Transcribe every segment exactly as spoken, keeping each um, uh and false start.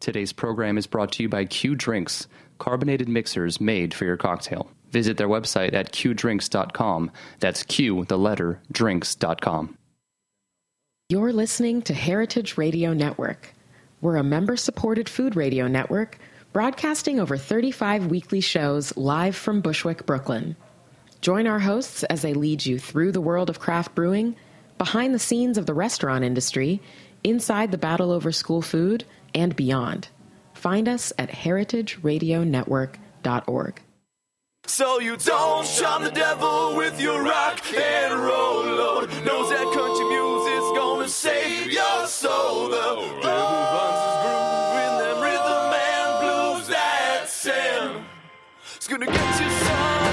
Today's program is brought to you by Q Drinks, carbonated mixers made for your cocktail. Visit their website at q drinks dot com. That's Q, the letter, drinks dot com. You're listening to Heritage Radio Network. We're a member-supported food radio network broadcasting over thirty-five weekly shows live from Bushwick, Brooklyn. Join our hosts as they lead you through the world of craft brewing, behind the scenes of the restaurant industry, inside the battle over school food, and beyond. Find us at heritage radio network dot org. So you don't charm the devil with your rock and roll load. Knows that country music's gonna save your soul. The devil runs his groove in them rhythm and blues that sound. It's gonna get you son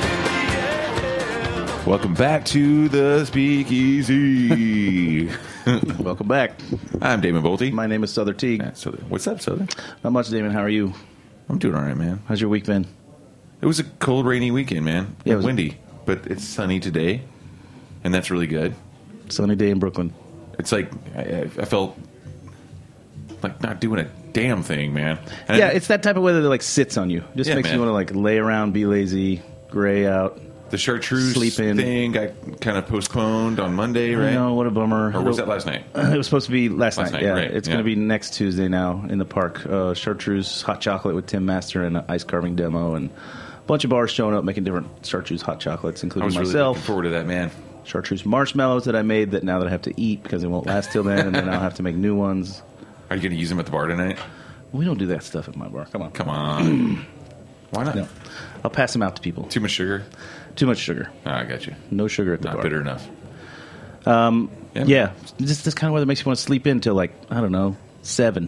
in the end. Welcome back to the Speakeasy. Welcome back. I'm Damon Bolte. My name is Souther Teague. Yeah, Souther. What's up, Souther? Not much, Damon. How are you? I'm doing all right, man. How's your week been? It was a cold, rainy weekend, man. Yeah, it was windy, but it's sunny today, and that's really good. Sunny day in Brooklyn. It's like I, I felt like not doing a damn thing, man. And yeah, I, it's that type of weather that like sits on you. Just Yeah, makes man. you want to like lay around, be lazy, gray out. the chartreuse sleep in. thing got kind of postponed on Monday, right? I know, what a bummer. Or was that last night? It was supposed to be last, Last night. night, Yeah, right, it's yeah. going to be next Tuesday now in the park. Uh, chartreuse hot chocolate with Tim Master and an ice carving demo, and a bunch of bars showing up making different chartreuse hot chocolates, I including was really myself. looking forward to that, man. Chartreuse marshmallows that I made that now that I have to eat because they won't last till then, and then I'll have to make new ones. Are you going to use them at the bar tonight? We don't do that stuff at my bar. Come on. Come on. Why not? No. I'll pass them out to people. Too much sugar? Too much sugar. Oh, I got you. No sugar at the Not bar. bitter enough. Um, Yeah. yeah. This this kind of weather makes you want to sleep in till like, I don't know, seven.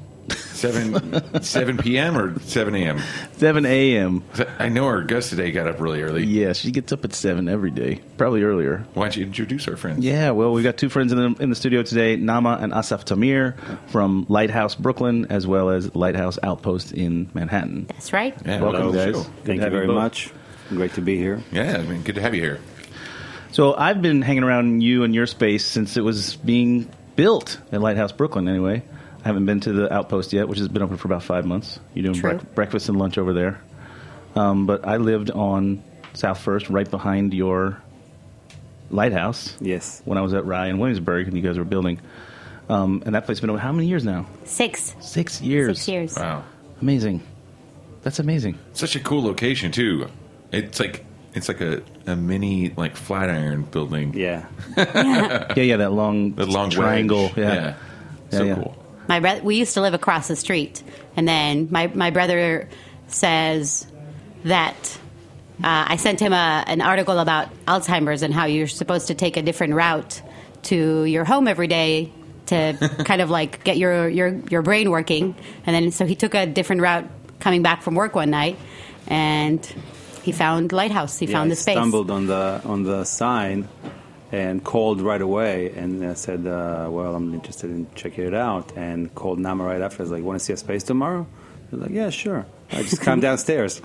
seven seven p.m. or seven a.m.? seven a.m. I know our guest today got up really early. Yeah, she gets up at seven every day. Probably earlier. Why don't you introduce our friends? Yeah, well, we've got two friends in the, in the studio today, Nama and Asaf Tamir from Lighthouse Brooklyn, as well as Lighthouse Outpost in Manhattan. That's right. Yeah, Welcome, hello, guys. show. Good to Thank have you very both. much. Great to be here. Yeah, I mean, good to have you here. So I've been hanging around you and your space since it was being built at Lighthouse Brooklyn, anyway. I haven't been to the Outpost yet, which has been open for about five months. You're doing True. brec- breakfast and lunch over there. Um, but I lived on South First, right behind your lighthouse, Yes. when I was at Rye in Williamsburg, and you guys were building. Um, and that place has been open how many years now? Six. Six years. Six years. Wow. Amazing. That's amazing. Such a cool location, too. It's like it's like a, a mini, like, Flatiron building. Yeah. Yeah, yeah, that long, The long triangle. wedge. Yeah. Yeah. Yeah, So yeah. cool. My bro- we used to live across the street, and then my, my brother says that uh, I sent him a, an article about Alzheimer's and how you're supposed to take a different route to your home every day to kind of like get your, your, your brain working. And then so he took a different route coming back from work one night, and he found Lighthouse. He Yeah, found I the space. stumbled on the on the sign and called right away and I said, uh, well, I'm interested in checking it out, and called Nama right after. I was like, want to see a space tomorrow? He was like, yeah, sure. I just come downstairs.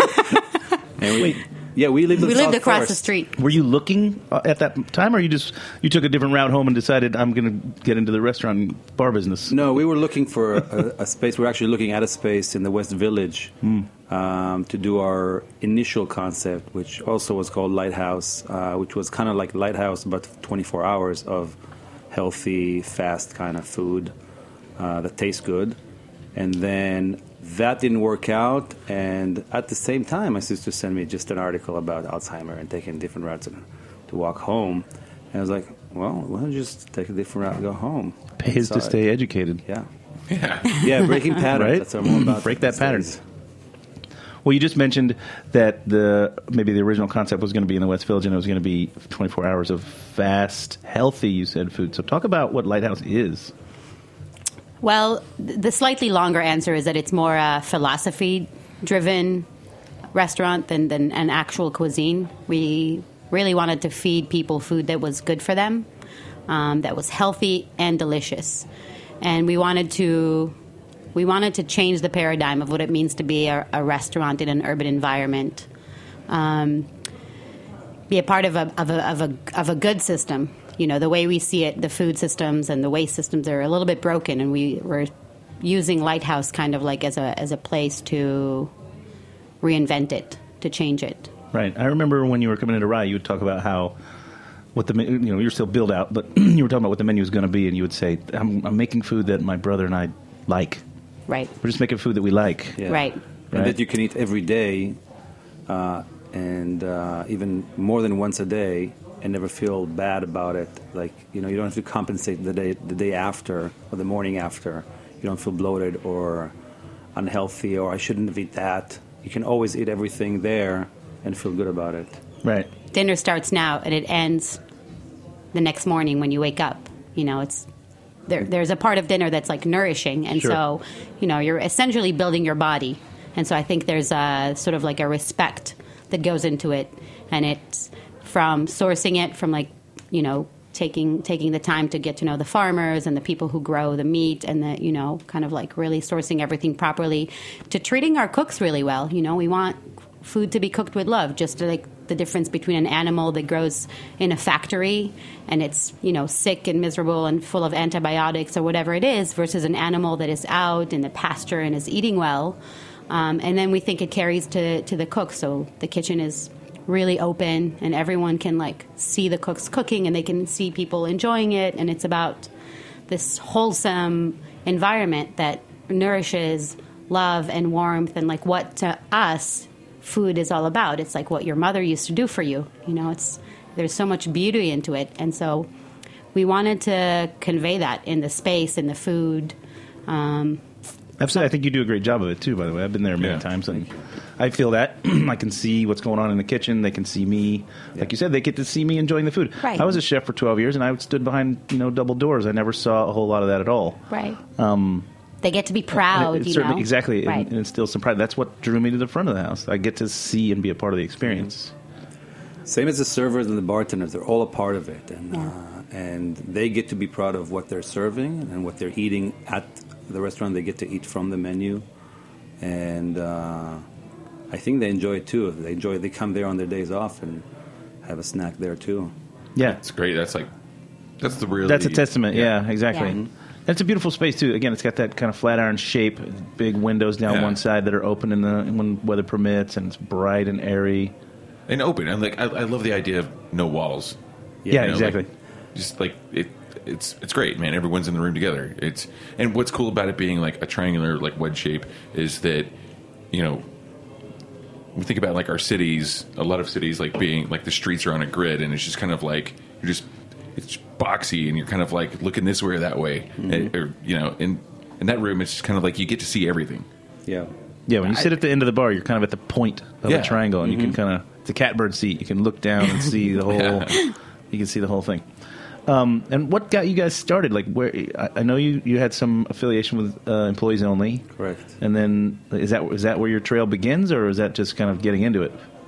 And we, yeah, we lived on We lived South across the First. street. Were you looking uh, at that time, or you just you took a different route home and decided I'm going to get into the restaurant and bar business? No, we were looking for a, a space. We were actually looking at a space in the West Village um, to do our initial concept, which also was called Lighthouse, uh, which was kind of like Lighthouse, but twenty-four hours of healthy, fast kind of food uh, that tastes good. And then that didn't work out. And at the same time, my sister sent me just an article about Alzheimer and taking different routes to, to walk home. And I was like, well, why don't you just take a different route and go home? Pays to So- stay educated. Yeah. Yeah. Yeah, breaking patterns. Right? That's what I'm all about. Break that these pattern. days. Well, you just mentioned that the maybe the original concept was going to be in the West Village, and it was going to be twenty-four hours of fast, healthy, you said, food. So talk about what Lighthouse is. Well, th- the slightly longer answer is that it's more a philosophy-driven restaurant than, than an actual cuisine. We really wanted to feed people food that was good for them, um, that was healthy and delicious, and we wanted to we wanted to change the paradigm of what it means to be a, a restaurant in an urban environment. Um, be a part of a of a of a of a good system. You know, the way we see it, the food systems and the waste systems are a little bit broken, and we were using Lighthouse kind of like as a as a place to reinvent it, to change it. Right. I remember when you were coming into Rye, you would talk about how what the you know you're still built out, but you were talking about what the menu is going to be, and you would say, I'm, "I'm making food that my brother and I like." Right. We're just making food that we like. Yeah. Right. And Right. that you can eat every day, uh, and uh, even more than once a day, and never feel bad about it. Like, you know, you don't have to compensate the day the day after or the morning after. You don't feel bloated or unhealthy, or I shouldn't have eaten that. You can always eat everything there and feel good about it. Right. Dinner starts now and it ends the next morning when you wake up. You know, it's there. There's a part of dinner that's like nourishing, and Sure. so you know you're essentially building your body. And so I think there's a sort of like a respect that goes into it, and it's from sourcing it from like you know taking taking the time to get to know the farmers and the people who grow the meat, and the you know kind of like really sourcing everything properly, to treating our cooks really well. You know, we want food to be cooked with love, just like the difference between an animal that grows in a factory and it's, you know, sick and miserable and full of antibiotics or whatever it is, versus an animal that is out in the pasture and is eating well. Um, and then we think it carries to, to the cook. So the kitchen is really open and everyone can like see the cooks cooking and they can see people enjoying it. And it's about this wholesome environment that nourishes love and warmth, and like what to us food is all about. It's like what your mother used to do for you. You know, it's there's so much beauty into it. And so we wanted to convey that in the space, in the food. Um, Absolutely. I think you do a great job of it, too, by the way. I've been there many Yeah. times, and I feel that. I can see what's going on in the kitchen. They can see me. Like you said, they get to see me enjoying the food. Right. I was a chef for twelve years, and I stood behind, you know, double doors. I never saw a whole lot of that at all. right. Um, They get to be proud, it you certainly, know. Exactly. Right. And, and instills some pride. That's what drew me to the front of the house. I get to see and be a part of the experience. Same as the servers and the bartenders, they're all a part of it, and uh, and they get to be proud of what they're serving and what they're eating at the restaurant. They get to eat from the menu, and uh, I think they enjoy it too. They enjoy. They come there on their days off and have a snack there too. Yeah. It's great. That's like that's the real. That's a testament. Yeah, exactly. Yeah. It's a beautiful space too. Again, it's got that kind of flat iron shape, big windows down Yeah. one side that are open in the when weather permits, and it's bright and airy. and open. And like I, I love the idea of no walls. Yeah, You know, exactly. like, just like it, it's it's great, man. Everyone's in the room together. It's and what's cool about it being like a triangular like wedge shape is that you know we think about like our cities. A lot of cities like being like the streets are on a grid, and it's just kind of like you're just it's boxy, and you're kind of like looking this way or that way, and, or you know, in in that room, it's just kind of like you get to see everything. Yeah. Yeah, when you sit at the end of the bar, you're kind of at the point of Yeah. a triangle, and you can kind of it's a catbird seat. You can look down and see the whole. You can see the whole thing. Um, and what got you guys started? Like, where I, I know you, you had some affiliation with uh, Employees Only, Correct. and then is that is that where your trail begins, or is that just kind of getting into it?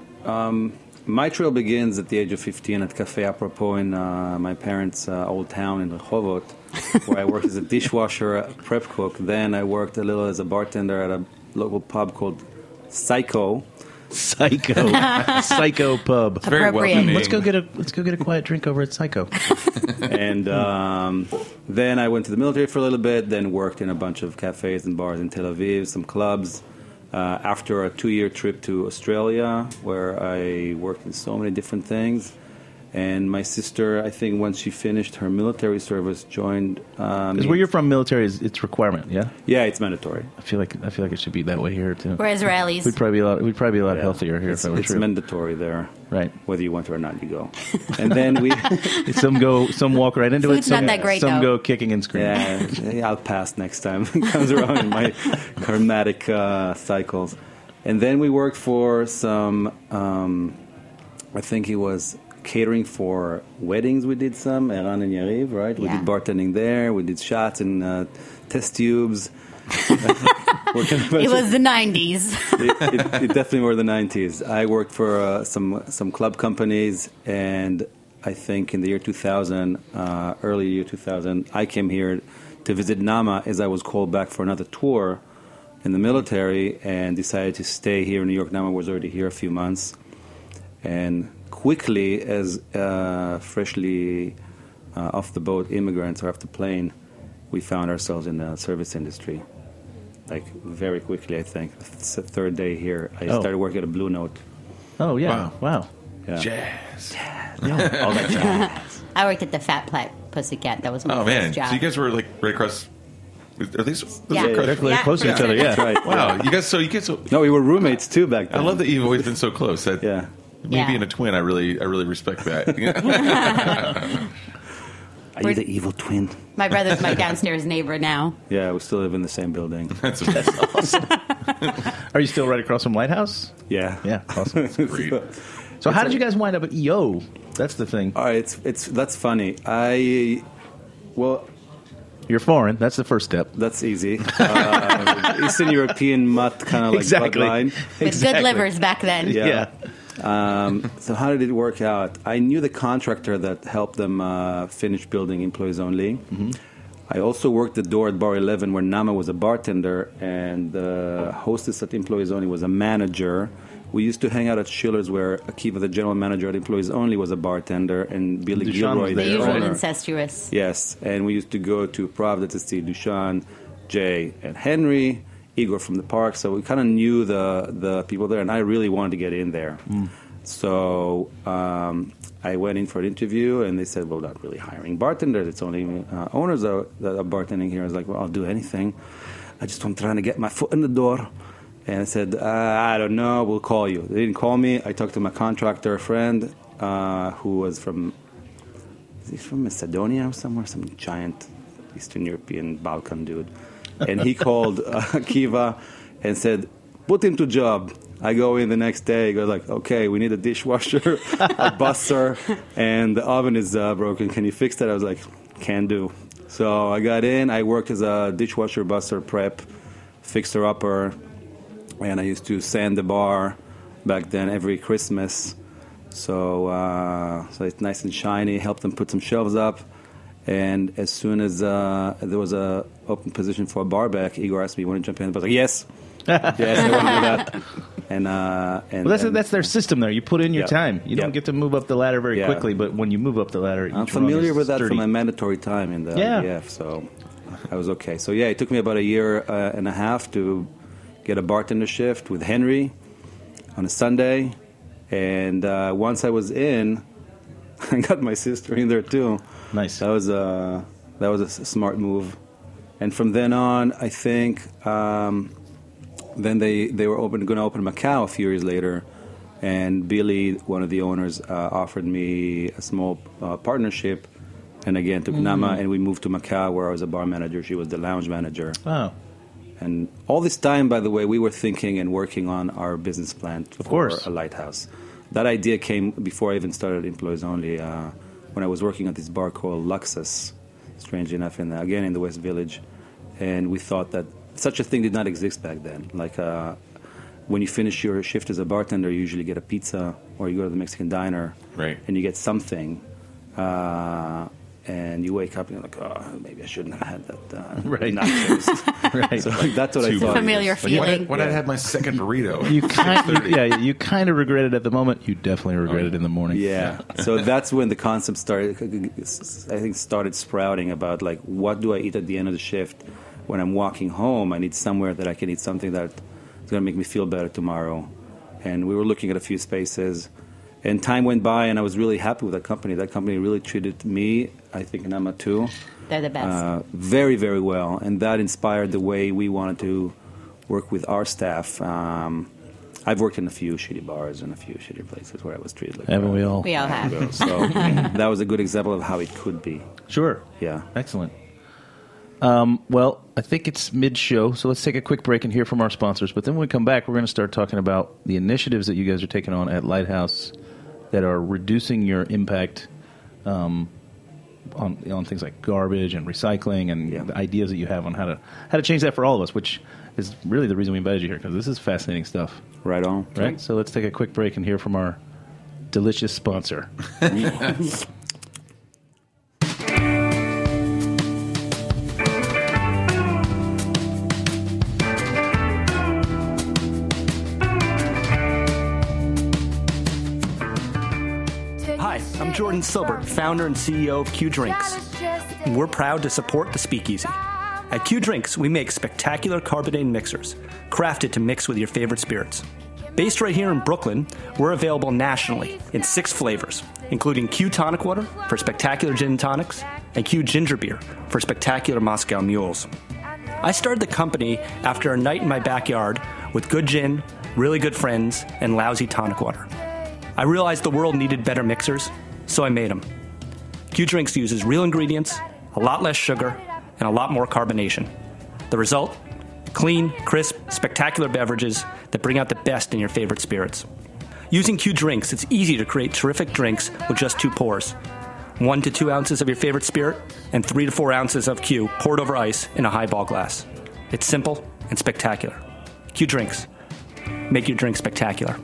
My trail begins at the age of fifteen at Cafe Apropos in uh, my parents' uh, old town in Rehovot, where I worked as a dishwasher, a prep cook. Then I worked a little as a bartender at a local pub called Psycho. Psycho, Psycho Pub. Very Appropriate. welcoming. Let's go get a let's go get a quiet drink over at Psycho. and um, then I went to the military for a little bit, then worked in a bunch of cafes and bars in Tel Aviv, some clubs. Uh, after a two-year trip to Australia, where I worked in so many different things. And my sister, I think once she finished her military service, joined... Um, Because where you're from, military is it's requirement. Yeah, Yeah, it's mandatory. I feel like I feel like it should be that way here too. We're Israelis. We'd probably be a lot. We'd probably be a lot Yeah. healthier here It's, if that were it's true. mandatory there. Right. Whether you want to or not, you go. And then we... Some go. Some walk right into Food's it. Some, not that great, Some though. go kicking and screaming. Yeah, I'll pass next time it comes around in my karmatic uh, cycles. And then we worked for some, um, I think it was catering for weddings. We did some, Eran and Yariv, right? We Yeah. did bartending there. We did shots and uh, test tubes. Working a bunch It of- was the nineties. it, it, it definitely were the nineties. I worked for uh, some some club companies, and I think in the year two thousand, uh, early year two thousand, I came here to visit Nama as I was called back for another tour in the military, and decided to stay here in New York. Nama was already here a few months, and quickly, as uh, freshly uh, off the boat immigrants or off the plane, we found ourselves in the service industry. like very quickly. I think it's the third day here. I Oh. started working at a Blue Note. Oh yeah, Wow. wow. Yeah. Jazz. Yeah, all that jazz. I worked at the Fat Black Pussycat. That was my Oh first man, job. so you guys were like right across. Are these? those Yeah. are They're across- close, Yeah. close to each other. Yeah, That's right. Wow, you guys. So you guys. So, No, we were roommates too back then. I love that you've always been so close. That, Yeah. Me Yeah. being a twin, I really, I really respect that. Are you the evil twin? My brother's my downstairs neighbor now. Yeah, we still live in the same building. That's amazing. Are you still right across from Lighthouse? Yeah. Yeah, awesome. Great. So how did you guys wind up at E O? That's the thing. All right, it's it's that's funny. I well, You're foreign. That's the first step. that's easy. Uh, Eastern European mutt, kind of like Exactly. bloodline. With Exactly. good livers back then. Yeah. Yeah. Um, so how did it work out? I knew the contractor that helped them uh, finish building Employees Only. Mm-hmm. I also worked the door at Bar eleven where Nama was a bartender and the hostess at Employees Only was a manager. We used to hang out at Schiller's where Akiva, the general manager at Employees Only, was a bartender and Billy Duchan Gilroy, was The there, usual right? incestuous. Yes, and we used to go to Pravda to see Dushan, Jay, and Henry, Igor from the park. So we kind of knew the the people there, and I really wanted to get in there. So um, I went in for an interview, and they said, "Well, not really hiring bartenders. It's only uh, owners that are, that are bartending here." I was like, "Well, I'll do anything. I just want trying to get my foot in the door." And I said, uh, "I don't know. We'll call you." They didn't call me. I talked to my contractor friend uh, who was from. Is he from Macedonia or somewhere? Some giant Eastern European Balkan dude. And he called uh, Akiva and said, "Put him to job." I go in the next day. He goes like, "Okay, we need a dishwasher, a busser, and the oven is uh, broken. Can you fix that?" I was like, "Can do." So I got in. I worked as a dishwasher, busser, prep, fixer-upper, and I used to sand the bar back then every Christmas. So, uh, so it's nice and shiny. Helped them put some shelves up, and as soon as uh, there was a open position for a bar back, Igor asked me, "You want to jump in?" I was like, "Yes, yes, I want to do that." And uh, and Well, that's and that's their system there. You put in your Yeah. time. You don't Yeah. get to move up the ladder very Yeah. quickly, but when you move up the ladder, I'm each rung familiar is with that sturdy. from my mandatory time in the Yeah. I D F, so I was okay. So yeah, it took me about a year uh, and a half to get a bartender shift with Henry on a Sunday, and uh, once I was in, I got my sister in there too. Nice. That was a that was a s- smart move, and from then on, I think um, then they they were open going to open Macau a few years later, and Billy, one of the owners, uh, offered me a small uh, partnership, and again took Nama, and we moved to Macau where I was a bar manager. She was the lounge manager. Oh, And all this time, by the way, we were thinking and working on our business plan for course. a lighthouse. That idea came before I even started Employees Only, uh, when I was working at this bar called Luxus, strangely enough, in the, again in the West Village. And we thought that such a thing did not exist back then. Like uh, when you finish your shift as a bartender, you usually get a pizza or you go to the Mexican diner Right. and you get something. Uh, and you wake up and you're like, oh, maybe I shouldn't have had that uh, Right. nachos. right. So like, that's what I Too thought. Familiar Like, when I, feeling. when I had my second burrito. you kind, you, yeah, you kind of regret it at the moment. You definitely regret it in the morning. Yeah. So that's when the concept started, I think, started sprouting about, like, what do I eat at the end of the shift? When I'm walking home, I need somewhere that I can eat something that's going to make me feel better tomorrow. And we were looking at a few spaces. And time went by, and I was really happy with that company. That company really treated me, I think, and Emma too, They're the best. uh, very, very well. And that inspired the way we wanted to work with our staff. Um, I've worked in a few shitty bars and a few shitty places where I was treated like Haven't we all? we all have. So that was a good example of how it could be. Sure. Yeah. Excellent. Um, well, I think it's mid-show, so let's take a quick break and hear from our sponsors. But then when we come back, we're going to start talking about the initiatives that you guys are taking on at Lighthouse that are reducing your impact um, on on things like garbage and recycling, and Yeah. the ideas that you have on how to how to change that for all of us, which is really the reason we invited you here, because this is fascinating stuff. Right on. Right? So let's take a quick break and hear from our delicious sponsor. Hi, I'm Jordan Silbert, founder and C E O of Q Drinks. And we're proud to support the Speakeasy. At Q Drinks, we make spectacular carbonated mixers, crafted to mix with your favorite spirits. Based right here in Brooklyn, we're available nationally in six flavors, including Q Tonic Water for spectacular gin and tonics, and Q Ginger Beer for spectacular Moscow mules. I started the company after a night in my backyard with good gin, really good friends, and lousy tonic water. I realized the world needed better mixers, so I made them. Q Drinks uses real ingredients, a lot less sugar, and a lot more carbonation. The result? Clean, crisp, spectacular beverages that bring out the best in your favorite spirits. Using Q Drinks, it's easy to create terrific drinks with just two pours. One to two ounces of your favorite spirit, and three to four ounces of Q poured over ice in a highball glass. It's simple and spectacular. Q Drinks. Make your drink spectacular.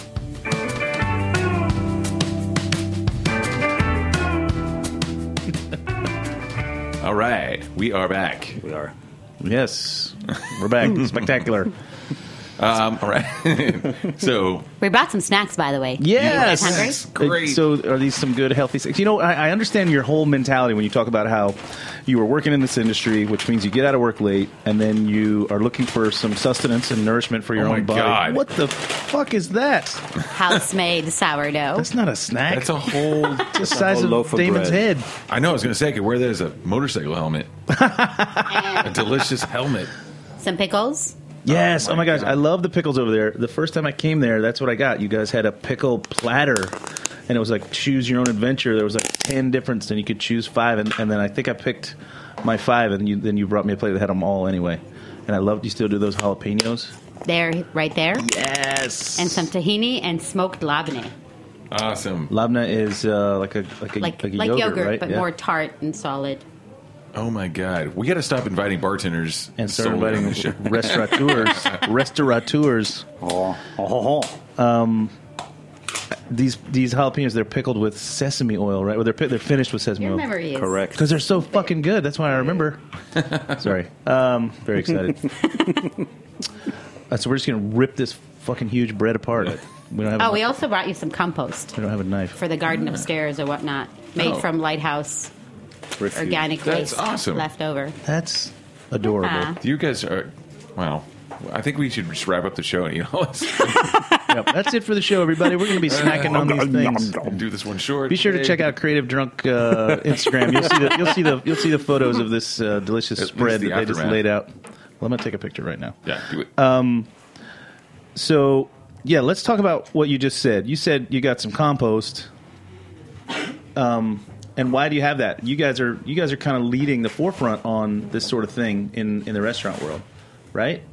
All right, we are back. We are. Yes, we're back. Spectacular. Um, all right. So We brought some snacks, by the way. Yes. You guys hungry? great. So are these some good, healthy snacks? You know, I, I understand your whole mentality when you talk about how you were working in this industry, which means you get out of work late, and then you are looking for some sustenance and nourishment for your Oh my own body. God. What the fuck is that? House-made sourdough. That's not a snack. that's a whole. It's the size whole of loaf of Damon's bread. head. I know. I was going to say I could wear that as a motorcycle helmet. A delicious helmet. Some pickles. Yes. Oh Oh my my gosh. God. I love the pickles over there. The first time I came there, that's what I got. You guys had a pickle platter, and it was like choose your own adventure. There was like ten different, and you could choose five, and, and then I think I picked my five, and you, then you brought me a plate that had them all anyway. And I loved. You still do those jalapenos? They're right there. Yes. And some tahini and smoked labneh. Awesome. Labna is uh, like a like a Like, like a like yogurt, yogurt, right? but Yeah. more tart and solid. Oh my God. We got to stop inviting bartenders And start solely on inviting the show. restaurateurs. restaurateurs. Oh, oh, oh. These these jalapenos, they're pickled with sesame oil, right? Well, they're pi- they're finished with sesame Your oil. memory is Correct. Because they're so fucking good. That's why I remember. Sorry. Um, very excited. uh, so we're just going to rip this fucking huge bread apart. We don't have. Oh, a, we also brought you some compost we don't have a knife. for the garden upstairs or whatnot, made Oh. from Lighthouse Refuse. organic That's waste awesome. left over. That's adorable. Ah. You guys are. Wow. I think we should just wrap up the show and eat all this. Yep, that's it for the show, everybody. We're going to be snacking on these things. Do this one short. Be sure to today. check out Creative Drunk uh, Instagram. You'll see the you'll see the you'll see the photos of this uh, delicious At spread least the that they just aftermath. laid out. Well, I'm going to take a picture right now. Yeah, do it. So, yeah, let's talk about what you just said. You said you got some compost. Um, and why do you have that? You guys are you guys are kind of leading the forefront on this sort of thing in, in the restaurant world, right?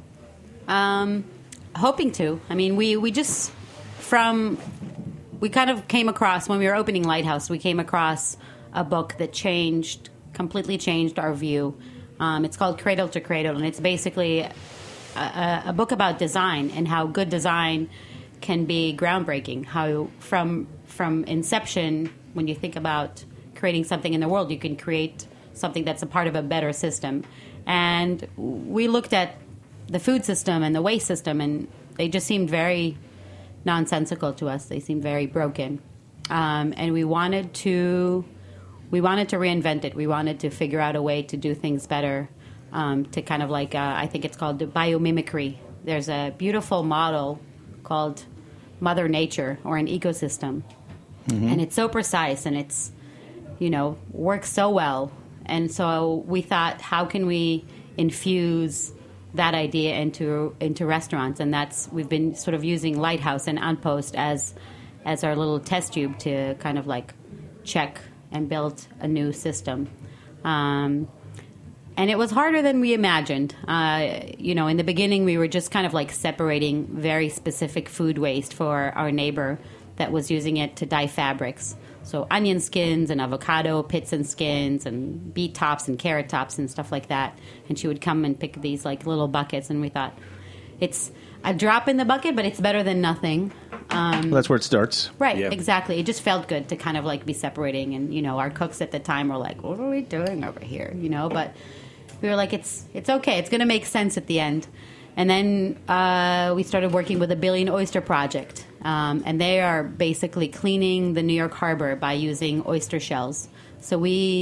Um, hoping to. I mean, we, we just, from, we kind of came across, when we were opening Lighthouse, we came across a book that changed, completely changed our view. Um, it's called Cradle to Cradle, and it's basically a, a, a book about design and how good design can be groundbreaking. How from from inception, when you think about creating something in the world, you can create something that's a part of a better system. And we looked at the food system and the waste system, and they just seemed very nonsensical to us. They seemed very broken, um, and we wanted to we wanted to reinvent it. We wanted to figure out a way to do things better, um, to kind of like uh, I think it's called biomimicry. There's a beautiful model called Mother Nature or an ecosystem, and it's so precise and it's you know works so well. And so we thought, how can we infuse that idea into into restaurants? And that's we've been sort of using Lighthouse and Outpost as as our little test tube to kind of like check and build a new system. Um, and it was harder than we imagined. Uh, you know, in the beginning, we were just kind of like separating very specific food waste for our neighbor that was using it to dye fabrics. So onion skins and avocado pits and skins and beet tops and carrot tops and stuff like that. And she would come and pick these like little buckets, and we thought, it's a drop in the bucket, but it's better than nothing. Um, Well, that's where it starts. Right, Yeah. exactly. It just felt good to kind of like be separating, and you know, our cooks at the time were like, "What are we doing over here?" You know, but we were like, "It's it's okay. It's going to make sense at the end." And then uh, we started working with the Billion Oyster Project, um, and they are basically cleaning the New York Harbor by using oyster shells. So we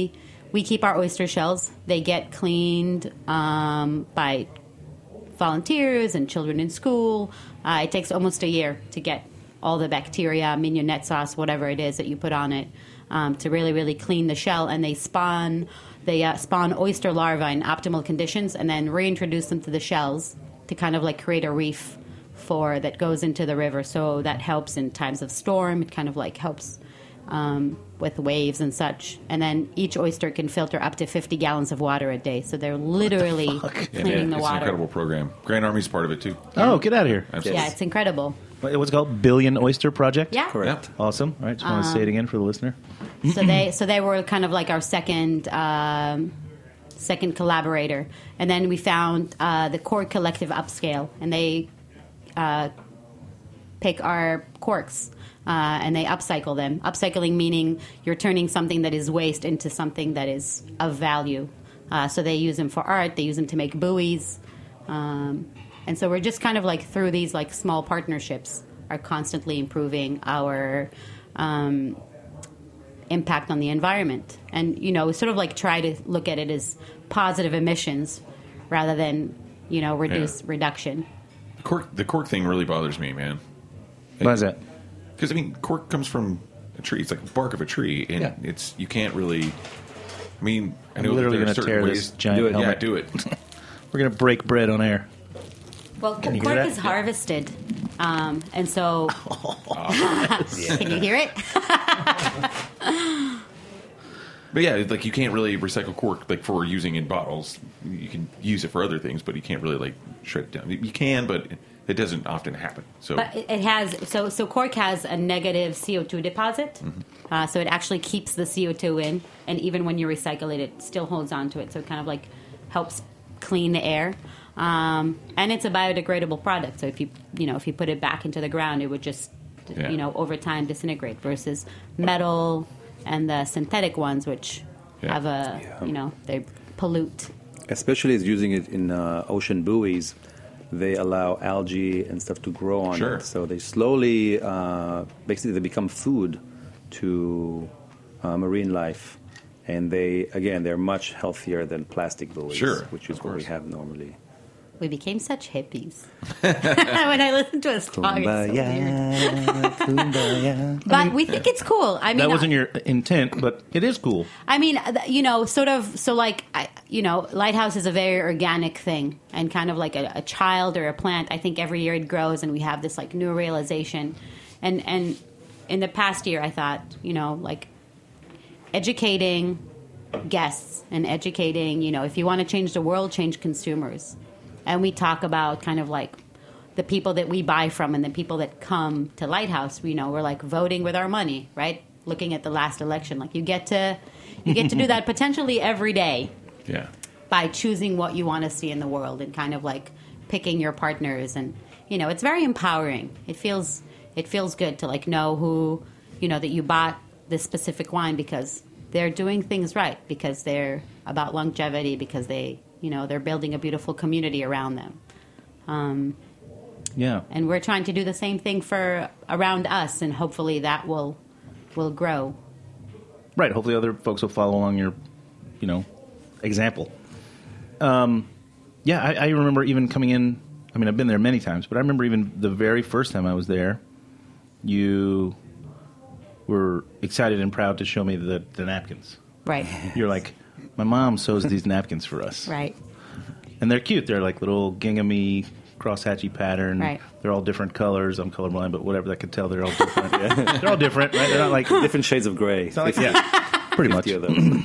we keep our oyster shells. They get cleaned um, by volunteers and children in school. Uh, it takes almost a year to get all the bacteria, mignonette sauce, whatever it is that you put on it, um, to really, really clean the shell. And they spawn, they uh, spawn oyster larvae in optimal conditions, and then reintroduce them to the shells to kind of like create a reef for that goes into the river. So that helps in times of storm. It kind of like helps um, with waves and such. And then each oyster can filter up to fifty gallons of water a day. So they're literally Yeah, cleaning yeah, the it's an water. incredible program. Grand Army's part of it too. Oh, get out of here. Absolutely. Yeah, it's incredible. What- What's it called? Billion Oyster Project? Yeah. Correct. Yeah. Awesome. All right, just want to say it again for the listener. So they so they were kind of like our second um, second collaborator, and then we found uh, the Cork Collective Upscale, and they uh, pick our corks uh, and they upcycle them. Upcycling meaning you're turning something that is waste into something that is of value. Uh, so they use them for art. They use them to make buoys, um, and so we're just kind of like through these like small partnerships are constantly improving our. Um, impact on the environment, and you know, sort of like try to look at it as positive emissions rather than you know reduce Yeah. reduction. The cork, the cork thing really bothers me, man. Why is that? Because I mean, cork comes from a tree. It's like the bark of a tree, and Yeah. it's you can't really. I mean, I I'm know that literally there are gonna certain tear ways. this giant do it. helmet. Yeah, do it. We're going to break bread on air. Well, Can you hear cork that? is harvested, um, and so can you hear it? But yeah, like you can't really recycle cork like for using in bottles. You can use it for other things, but you can't really like shred it down. You can, but it doesn't often happen. So But it it has so so cork has a negative C O two deposit, uh, so it actually keeps the C O two in, and even when you recycle it, it still holds on to it. So it kind of like helps clean the air, um, and it's a biodegradable product. So if you you know if you put it back into the ground, it would just Yeah. you know over time disintegrate. Versus metal and the synthetic ones, which Yeah. have a you know they pollute. Especially as using it in uh, ocean buoys, they allow algae and stuff to grow on Sure. it. So they slowly, uh, basically, they become food to uh, marine life. And they, again, they're much healthier than plastic buoys, Sure, which is of what we course. have normally. We became such hippies when I listened to a song. It's so weird. kumbaya. But we think it's cool. I mean, That wasn't your intent, but it is cool. I mean, th- you know, sort of. So, like, I, you know, Lighthouse is a very organic thing, and kind of like a, a child or a plant. I think every year it grows, and we have this like new realization. And and in the past year, I thought, you know, like educating guests and educating. You know, if you want to change the world, change consumers. And we talk about kind of like the people that we buy from and the people that come to Lighthouse. You know, we're like voting with our money, right? Looking at the last election, like you get to you get to do that potentially every day yeah, by choosing what you want to see in the world and kind of like picking your partners. And you know, it's very empowering. It feels it feels good to like know who, you know, that you bought this specific wine because they're doing things right, because they're about longevity, because they, you know, they're building a beautiful community around them. Um, Yeah. and we're trying to do the same thing for around us, and hopefully that will will grow. Right. Hopefully other folks will follow along your, you know, example. Um, yeah, I, I remember even coming in. I mean, I've been there many times, but I remember even the very first time I was there, you were excited and proud to show me the, the napkins. Right. You're like, my mom sews these napkins for us. Right. And they're cute. They're like little ginghamy, crosshatchy pattern. Right. They're all different colors. I'm colorblind, but whatever, I could tell they're all different. Yeah. They're all different, right? They're not like... Different shades of gray. It's not like, yeah, pretty much. fifty of those.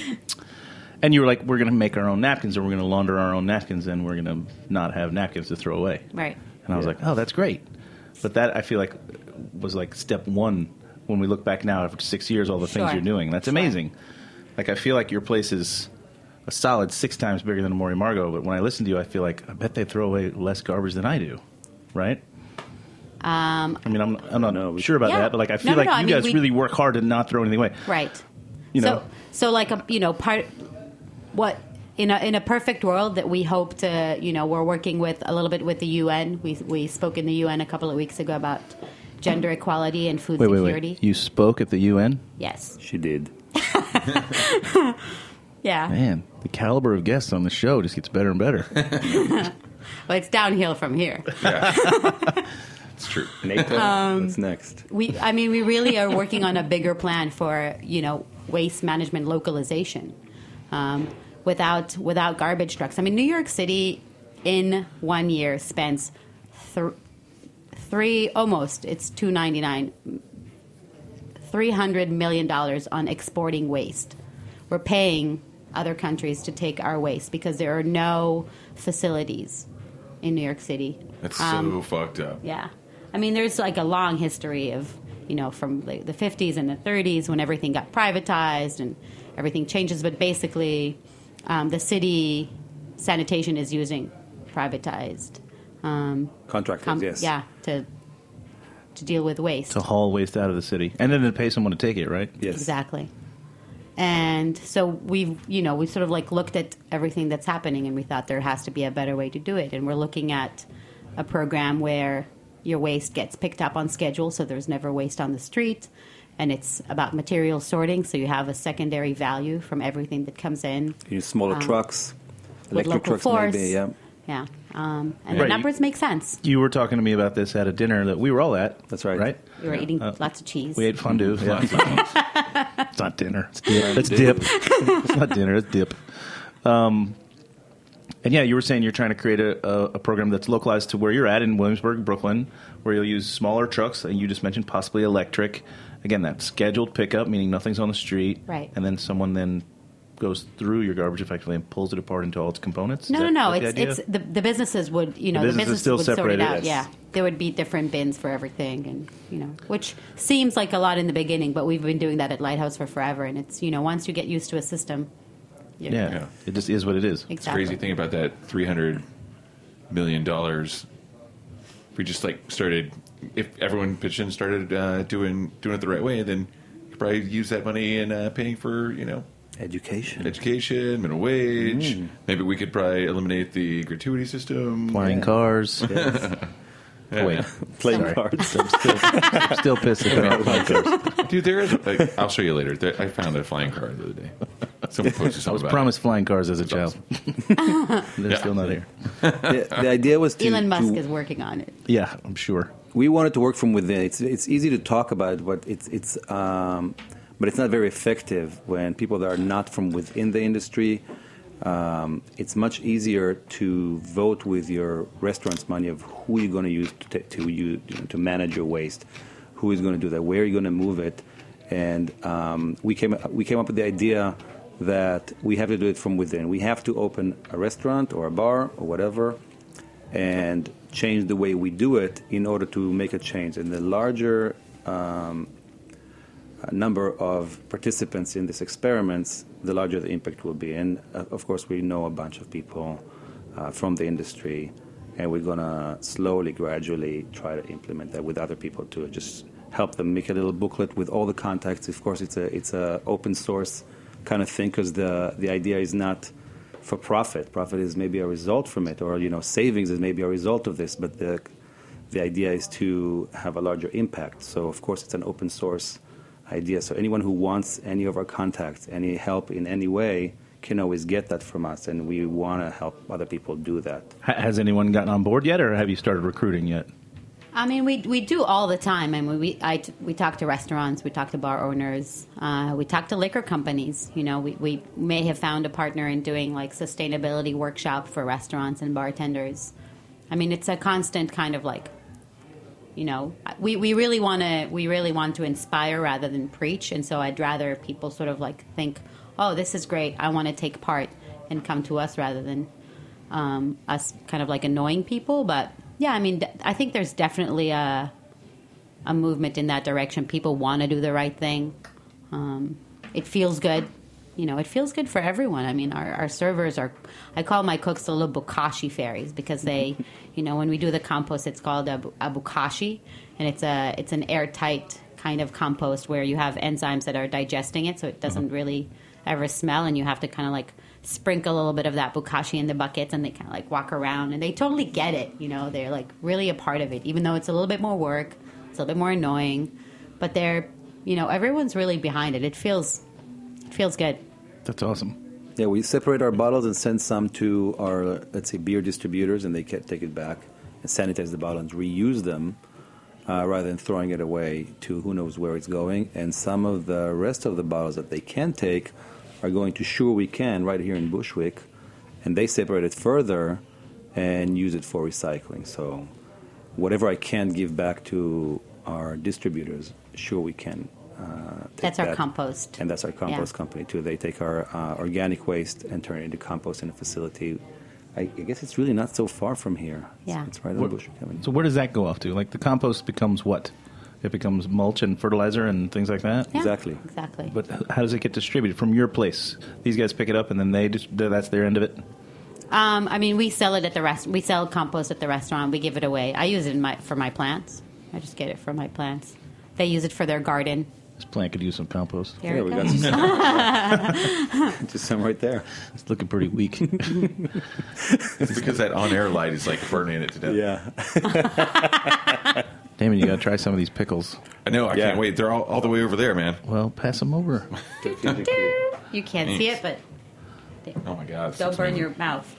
And you were like, we're going to make our own napkins, and we're going to launder our own napkins, and we're going to not have napkins to throw away. Right. And I was Yeah. like, oh, that's great. But that, I feel like, was like step one when we look back now after six years, all the things Sure. you're doing. That's Sure. amazing. Like, I feel like your place is a solid six times bigger than Amori Margot, but when I listen to you, I feel like, I bet they throw away less garbage than I do, right? Um, I mean, I'm, I'm not No, we- sure about Yeah. that, but like I No, feel no, like no, you I mean, guys we- really work hard to not throw anything away. right. You know? So, so like a, you know, part what in a in a perfect world that we hope to, you know, we're working with a little bit with the U N. We we spoke in the U N a couple of weeks ago about gender equality and food Wait, wait, security. wait. You spoke at the U N? Yes. She did. Yeah. Man, the caliber of guests on the show just gets better and better. Well, it's downhill from here. Yeah. It's true. Nathan, Um, what's next? We, I mean, we really are working on a bigger plan for, you know, waste management localization, um, without without garbage trucks. I mean, New York City in one year spends th- three almost it's two ninety nine, three hundred million dollars on exporting waste. We're paying other countries to take our waste because there are no facilities in New York City. That's so fucked up. Yeah. I mean, there's like a long history of, you know, from the, the fifties and the thirties when everything got privatized and everything changes. But basically, um, the city sanitation is using privatized um, Contractors, com- yes. Yeah, to to deal with waste. To haul waste out of the city. And then to pay someone to take it, right? Yes. Exactly. And so we've, you know, we sort of like looked at everything that's happening and we thought there has to be a better way to do it. And we're looking at a program where your waste gets picked up on schedule, so there's never waste on the street. And it's about material sorting, so you have a secondary value from everything that comes in. You use smaller Um, trucks, with electric local trucks force. maybe, yeah. Yeah. Um, and Right. the numbers make sense. You were talking to me about this at a dinner that we were all at. That's right. Right? You were eating Uh, lots of cheese. We ate fondue. Yeah. It's not dinner. It's dip. It's dip. It's not dinner. It's dip. Um, and yeah, you were saying you're trying to create a, a, a program that's localized to where you're at in Williamsburg, Brooklyn, where you'll use smaller trucks, and you just mentioned possibly electric. Again, that scheduled pickup, meaning nothing's on the street. Right. And then someone then goes through your garbage effectively and pulls it apart into all its components. No, Is no, that- no. is that It's the idea? it's the, the businesses would, you know, The the, business is businesses still would sort it separated, out. yes. Yeah, there would be different bins for everything, and you know, which seems like a lot in the beginning, but we've been doing that at Lighthouse for forever, and it's, you know, once you get used to a system, you're, Yeah, Yeah. it just is what it is. exactly. It's crazy thing about that three hundred million dollars. If we just like started, if everyone pitched in and started uh, doing doing it the right way, then you could probably use that money in uh, paying for, you know, Education. education, minimum wage. Maybe we could probably eliminate the gratuity system. Flying cars. Yeah. Wait, Playing sorry. cards. I'm still, I'm still pissed about flying cars. Dude, there is. Like, I'll show you later. There, I found a flying car the other day. Someone posted I something was about promised flying cars as a child. They're Yeah. still not here. the, the idea was to, Elon Musk to is working on it. Yeah, I'm sure. we wanted to work from within. It's it's easy to talk about, but it's it's um, but it's not very effective when people that are not from within the industry. Um, it's much easier to vote with your restaurant's money of who you're going to use to to, you, to manage your waste, who is going to do that, where you're going to move it, and um, we came we came up with the idea that we have to do it from within. We have to open a restaurant or a bar or whatever, and change the way we do it in order to make a change. And the larger um, number of participants in these experiments, the larger the impact will be. And uh, of course, we know a bunch of people uh, from the industry, and we're going to slowly, gradually try to implement that with other people to just help them make a little booklet with all the contacts. Of course, it's a it's a open source kind of thing because the the idea is not for profit. Profit is maybe a result from it, or you know, savings is maybe a result of this. But the the idea is to have a larger impact. So of course, it's an open source idea. So anyone who wants any of our contacts, any help in any way, can always get that from us, and we want to help other people do that. Ha- has anyone gotten on board yet, or have you started recruiting yet? I mean, we we do all the time. I mean, we I t- we talk to restaurants, we talk to bar owners, uh, we talk to liquor companies. You know, we, we may have found a partner in doing like sustainability workshop for restaurants and bartenders. I mean, it's a constant kind of like, you know, we, we really want to we really want to inspire rather than preach, and so I'd rather people sort of like think, oh, this is great, I want to take part, and come to us rather than um, us kind of like annoying people, but. Yeah, I mean, I think there's definitely a a movement in that direction. People want to do the right thing. Um, it feels good. You know, it feels good for everyone. I mean, our, our servers are, I call my cooks the little bokashi fairies because they, you know, when we do the compost, it's called a, a bokashi, and it's a it's an airtight kind of compost where you have enzymes that are digesting it, so it doesn't uh-huh. really ever smell, and you have to kind of like sprinkle a little bit of that bokashi in the buckets, and they kind of like walk around, and they totally get it. You know, they're like really a part of it, even though it's a little bit more work, it's a little bit more annoying, but they're, you know, everyone's really behind it. It feels, it feels good. That's awesome. Yeah, we separate our bottles and send some to our, let's say, beer distributors, and they can take it back and sanitize the bottle and reuse them uh, rather than throwing it away to who knows where it's going. And some of the rest of the bottles that they can take are going to Sure We Can right here in Bushwick, and they separate it further and use it for recycling. So whatever I can give back to our distributors, Sure We Can. Uh, That's our that, compost. And that's our compost Yeah. company, too. They take our uh, organic waste and turn it into compost in a facility. I, I guess it's really not so far from here. Yeah. It's, it's right on Where- Bushwick Avenue. So where does that go off to? Like the compost becomes what? It becomes mulch and fertilizer and things like that? Yeah, Exactly. Exactly. But h- how does it get distributed from your place? These guys pick it up and then they just, that's their end of it? Um, I mean, we sell it at the rest. We sell compost at the restaurant. We give it away. I use it in my, for my plants. I just get it for my plants. They use it for their garden. This plant could use some compost. Here Yeah, it we got goes. some. Just some right there. It's looking pretty weak. It's because that on-air light is like burning it to death. Yeah. Damon, you got to try some of these pickles. I know. I Yeah. can't wait. They're all, all the way over there, man. Well, pass them over. You can't see it, but Oh my god. don't That's burn amazing. your mouth.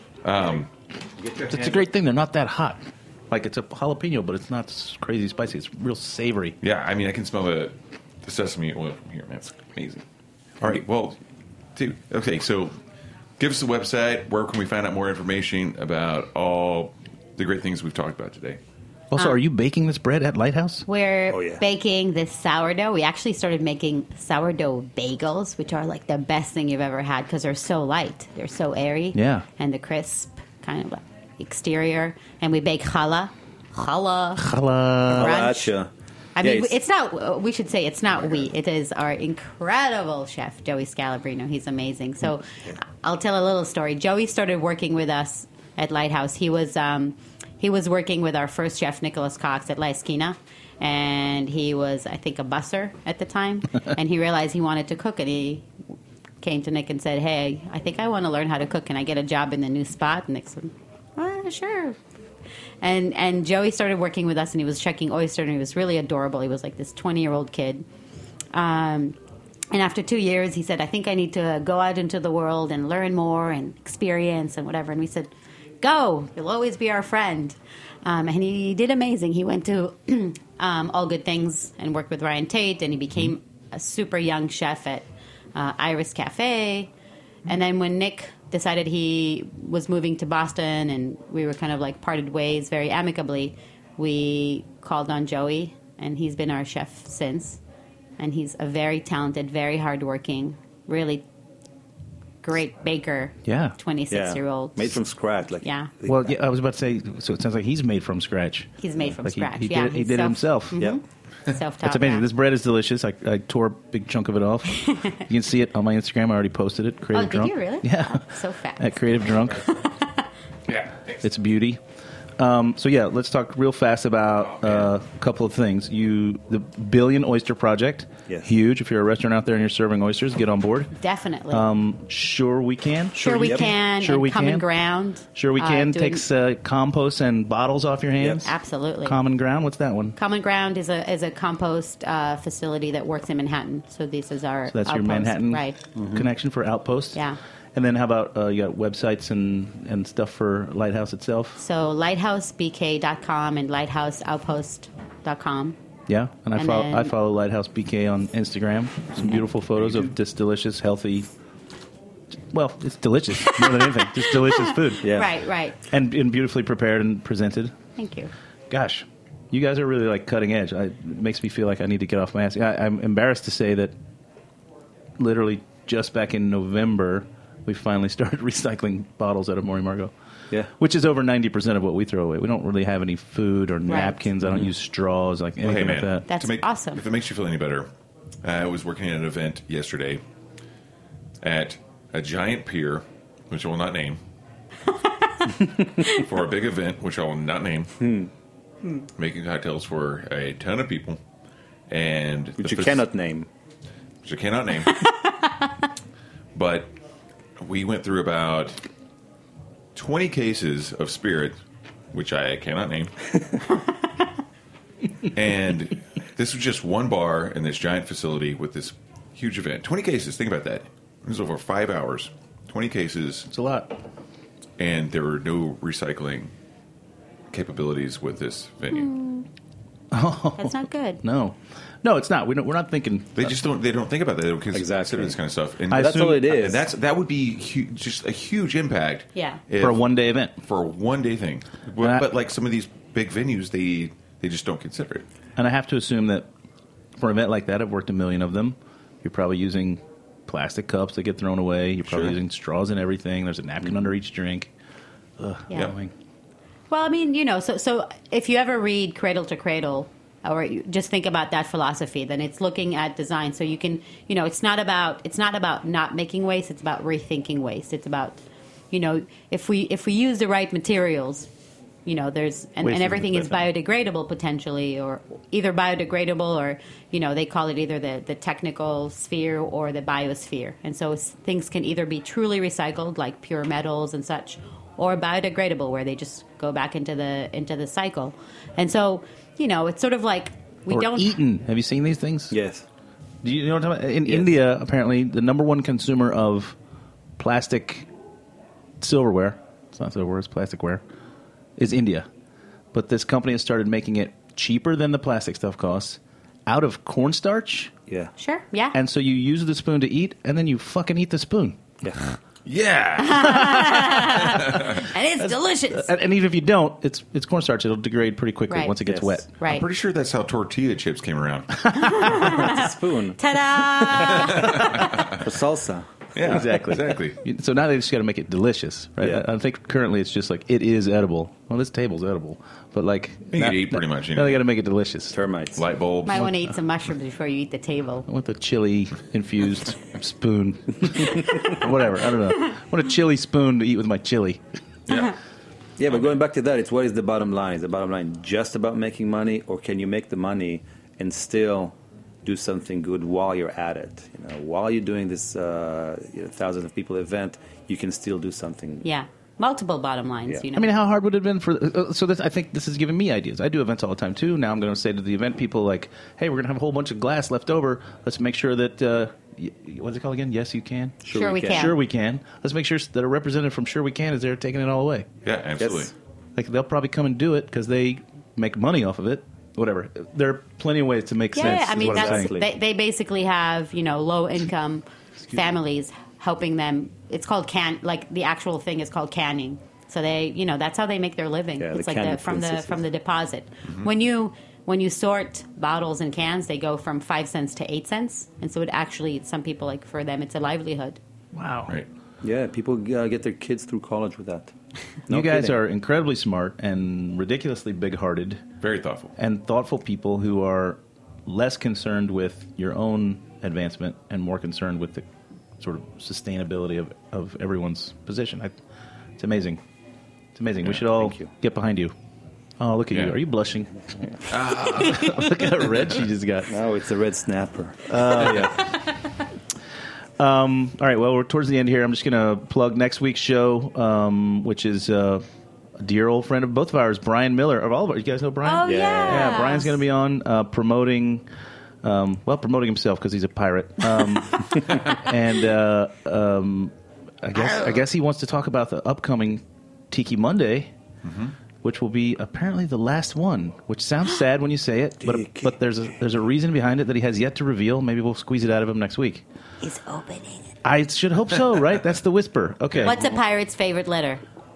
It's a great thing. They're not that hot. Like it's a jalapeno, but it's not s- crazy spicy. It's real savory. Yeah, I mean, I can smell the, the sesame oil from here, man. It's amazing. All right, well, dude, okay, so give us the website. Where can we find out more information about all the great things we've talked about today? Also, are you baking this bread at Lighthouse? We're Oh, yeah. baking this sourdough. We actually started making sourdough bagels, which are like the best thing you've ever had because they're so light. They're so airy. Yeah. And the crisp kind of like exterior. And we bake challah. Challah. Challah. Brunch. Gotcha. I Yeah, mean, it's- it's not, we should say it's not we. It is our incredible chef, Joey Scalabrino. He's amazing. So I'll tell a little story. Joey started working with us at Lighthouse. He was um, he was working with our first chef, Nicholas Cox, at La Esquina. And he was, I think, a busser at the time. And he realized he wanted to cook. And he came to Nick and said, hey, I think I want to learn how to cook. Can I get a job in the new spot? And Nick said, ah, sure. And and Joey started working with us, and he was checking oyster, and he was really adorable. He was like this twenty-year-old kid. Um, and after two years, he said, I think I need to go out into the world and learn more and experience and whatever. And we said, go. You'll always be our friend. Um, and he did amazing. He went to um, All Good Things and worked with Ryan Tate, and he became a super young chef at uh, Iris Cafe. And then when Nick decided he was moving to Boston and we were kind of like parted ways very amicably, we called on Joey, and he's been our chef since. And he's a very talented, very hardworking, really great baker. Yeah. twenty-six-year-old. Made from scratch. Like Yeah. Well, yeah, I was about to say, so it sounds like he's made from scratch. He's made from Like he- scratch. he did yeah, it- he he's did it self- himself. Mhm. Yep. Self-taught. That's amazing. yeah. This bread is delicious. I, I tore a big chunk of it off. You can see it on my Instagram. I already posted it. Creative Oh, did Drunk. you really? Yeah. Oh, so fast. At Creative Drunk. Yeah, thanks. It's beauty. Um, so yeah, let's talk real fast about uh, a couple of things. You, the Billion Oyster Project, Yes. huge. If you're a restaurant out there and you're serving oysters, get on board. Definitely. Um, sure we can. sure we Yep. can. Sure and we Common can. Ground. Sure we uh, can doing- takes uh, compost and bottles off your hands. Absolutely. Common Ground. What's that one? Common Ground is a is a compost uh, facility that works in Manhattan. So this is our So that's your outpost. Manhattan right? connection for Outpost. Yeah. And then how about uh, you got websites and, and stuff for Lighthouse itself? So lighthouse b k dot com and lighthouse outpost dot com. Yeah, and I And follow then- I follow Lighthouse B K on Instagram. Some beautiful photos of this delicious, healthy. Well, it's delicious more than anything. Just delicious food. Yeah. Right, right. And, and beautifully prepared and presented. Thank you. Gosh, you guys are really like cutting edge. I, it makes me feel like I need to get off my ass. I, I'm embarrassed to say that literally just back in November, we finally started recycling bottles out of Mori Margot. Yeah. Which is over ninety percent of what we throw away. We don't really have any food or napkins. I don't use straws, like Well, anything hey, like man, that. That's to make, awesome. If it makes you feel any better, I was working at an event yesterday at a giant pier, which I will not name, for a big event, which I will not name, Hmm. making cocktails for a ton of people, and Which the you fac- cannot name. which I cannot name, but we went through about twenty cases of spirit, which I cannot name. And this was just one bar in this giant facility with this huge event. twenty cases, think about that. It was over five hours. twenty cases, It's a lot. and there were no recycling capabilities with this venue. That's not good. No, no, it's not. We don't, we're not thinking. They just don't. They don't think about that. They don't cons- Exactly. consider this kind of stuff. And I That's assume- all it is. and that's that would be hu- just a huge impact. Yeah. if- for a one day event. for a one day thing. But, And I- but like some of these big venues, they they just don't consider it. And I have to assume that for an event like that, I've worked a million of them. You're probably using plastic cups that get thrown away. You're probably Sure. using straws and everything. There's a napkin under each drink. Ugh, Yeah. annoying. Well, I mean, you know, so so if you ever read Cradle to Cradle, or you just think about that philosophy, then it's looking at design. So you can, you know, it's not about it's not about not making waste. It's about rethinking waste. It's about, you know, if we if we use the right materials, you know, there's and, Waste and everything is is better. biodegradable potentially, or either biodegradable or you know they call it either the the technical sphere or the biosphere. And so s- things can either be truly recycled, like pure metals and such, or biodegradable, where they just go back into the into the cycle. And so, you know, it's sort of like we or don't. eaten. Have you seen these things? Yes. Do you know what I'm talking about? In Yes. India, apparently, the number one consumer of plastic silverware, it's not silverware, it's plasticware, is India. But this company has started making it cheaper than the plastic stuff costs out of cornstarch. Yeah. Sure, yeah. And so you use the spoon to eat, and then you fucking eat the spoon. Yeah. Yeah, and it's delicious. And, and even if you don't, it's it's cornstarch. It'll degrade pretty quickly Right. once it gets Yes. wet. Right. I'm pretty sure that's how tortilla chips came around. Spoon Ta-da! for salsa. Yeah, Exactly. exactly. So now they just got to make it delicious, right? Yeah. I, I think currently it's just like it is edible. Well, this table's edible, but like You now- can eat pretty much, you Now know. they got to make it delicious. Termites. Light bulbs. Might want to eat some mushrooms before you eat the table. I want the chili infused spoon, whatever. I don't know. I want a chili spoon to eat with my chili. Yeah. Yeah, but going back to that, it's what is the bottom line? Is the bottom line just about making money, or can you make the money and still do something good while you're at it? You know, while you're doing this uh, you know, thousands of people event, you can still do something. Yeah, multiple bottom lines. Yeah. You know. I mean, how hard would it have been for? Uh, so this, I think this is giving me ideas. I do events all the time too. Now I'm going to say to the event people like, "Hey, we're going to have a whole bunch of glass left over. Let's make sure that uh, y- what's it called again? Yes, you can. Sure we can. Sure we can. Let's make sure that a representative from Sure We Can is there taking it all away. Yeah, absolutely. Yes. Like they'll probably come and do it because they make money off of it. Whatever. There are plenty of ways to make yeah, sense. yeah, I is mean, what I'm that's, saying. they, they basically have, you know, low income families helping them. It's called can, like the actual thing is called canning. So they, you know, that's how they make their living. Yeah, it's the like the, canning from the process, from yes. the deposit. When you when you sort bottles and cans, they go from five cents to eight cents, and so it actually, some people, like for them, it's a livelihood. Wow. Right. Yeah, people uh, get their kids through college with that. No you guys kidding. are incredibly smart and ridiculously big-hearted Very thoughtful. and thoughtful people who are less concerned with your own advancement and more concerned with the sort of sustainability of, of everyone's position. I, it's amazing. It's amazing. we should all thank you. get behind you. Oh, look at Yeah. you. Are you blushing? Look at how red she just got. No, it's a red snapper. All right, well, we're towards the end here. I'm just going to plug next week's show, um, which is uh, a dear old friend of both of ours, Brian Miller. Of all of our, you guys know Brian? Oh, yeah. Yeah, Brian's going to be on uh, promoting, um, well, promoting himself because he's a pirate. Um, and uh, um, I guess I guess he wants to talk about the upcoming Tiki Monday, which will be apparently the last one. Which sounds sad when you say it, but Tiki. but there's a there's a reason behind it that he has yet to reveal. Maybe we'll squeeze it out of him next week. He's opening. I should hope so, right? That's the whisper. Okay. What's a pirate's favorite letter?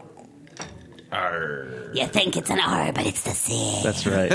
Arr. You think it's an R, but it's the C. That's right.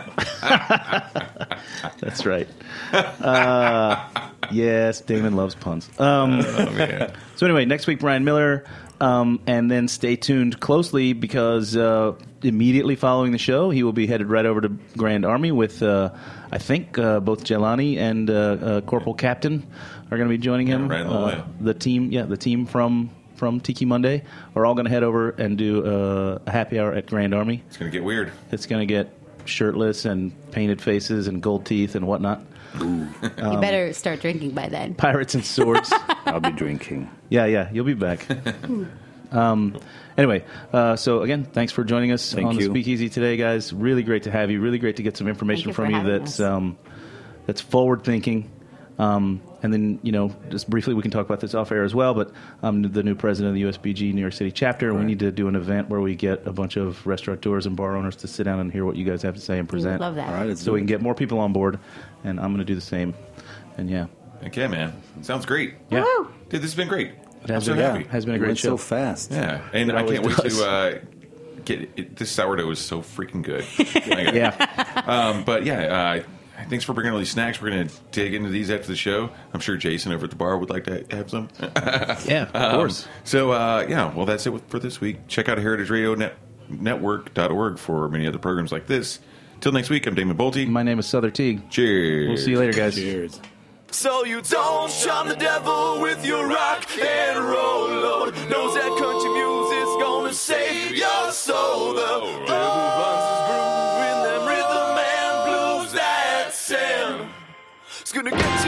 That's right. Uh, yes, Damon loves puns. Um, Oh, man. so anyway, next week, Brian Miller. Um, and then stay tuned closely because uh, immediately following the show, he will be headed right over to Grand Army with, uh, I think, uh, both Jelani and uh, uh, Corporal Captain are going to be joining him. Yeah, right on the uh, way. the team, yeah, the team from from Tiki Monday are all going to head over and do uh, a happy hour at Grand Army. It's going to get weird. It's going to get shirtless and painted faces and gold teeth and whatnot. You better start drinking by then. Pirates and swords. I'll be drinking. Yeah, yeah, you'll be back. um, anyway, uh, so again, thanks for joining us Thank on the you. Speakeasy today, guys. Really great to have you. Really great to get some information Thank you from for you having that's us. um, that's forward thinking. Um, and then, you know, just briefly, we can talk about this off air as well, but I'm the new president of the U S B G New York City chapter. Right. We need to do an event where we get a bunch of restaurateurs and bar owners to sit down and hear what you guys have to say and present. Love that. All right, so we can get more people on board, and I'm going to do the same. And yeah. Okay, man. Sounds great. Yeah. Woo! Dude, this has been great. It has, I'm been, so yeah, happy. has been a It great went show. so fast. Yeah, and It I always can't wait does. to uh, get it. This sourdough is so freaking good. Yeah. Um, but yeah, uh, thanks for bringing all these snacks. We're going to dig into these after the show. I'm sure Jason over at the bar would like to have some. Yeah, of Um, course. So, uh, yeah, well, that's it for this week. Check out heritage radio network dot org for many other programs like this. Till next week, I'm Damon Bolte. My name is Souther Teague. Cheers. We'll see you later, guys. Cheers. So you don't shun the devil with your rock and roll, Lord. Knows that country music's gonna save your soul. The devil runs his groove in them rhythm and blues that sound. It's gonna get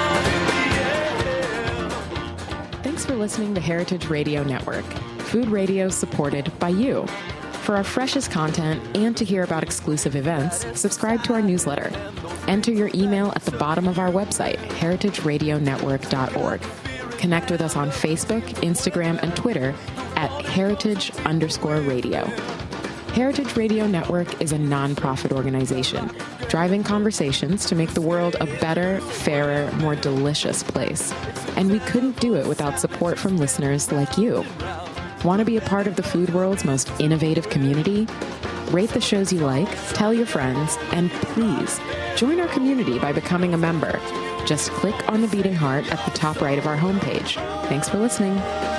you some in the end. Thanks for listening to Heritage Radio Network, food radio supported by you. For our freshest content and to hear about exclusive events, subscribe to our newsletter. Enter your email at the bottom of our website, heritage radio network dot org. Connect with us on Facebook, Instagram, and Twitter at heritage underscore radio. Heritage Radio Network is a nonprofit organization driving conversations to make the world a better, fairer, more delicious place. And we couldn't do it without support from listeners like you. Want to be a part of the food world's most innovative community? Rate the shows you like, tell your friends, and please join our community by becoming a member. Just click on the beating heart at the top right of our homepage. Thanks for listening.